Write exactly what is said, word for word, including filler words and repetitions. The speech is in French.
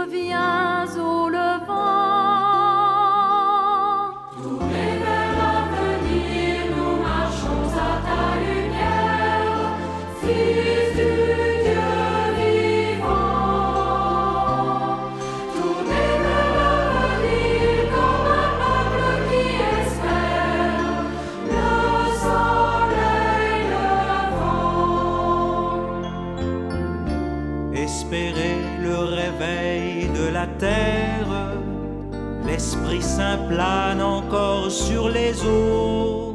reviens au levant. Tournés vers l'avenir, nous marchons à ta lumière, Fils du Dieu vivant. Tournés vers l'avenir comme un peuple qui espère le soleil levant. Espérer le réveil de la terre, l'Esprit Saint plane encore sur les eaux.